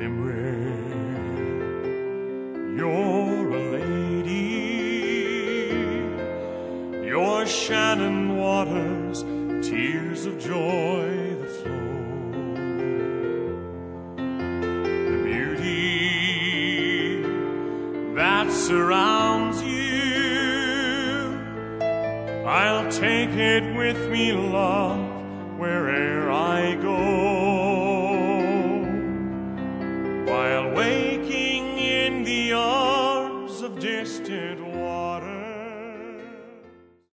Limerick, you're a lady. You're Shannon waters, tears of joy that flow. The beauty that surrounds you, I'll take it with me, love, wherever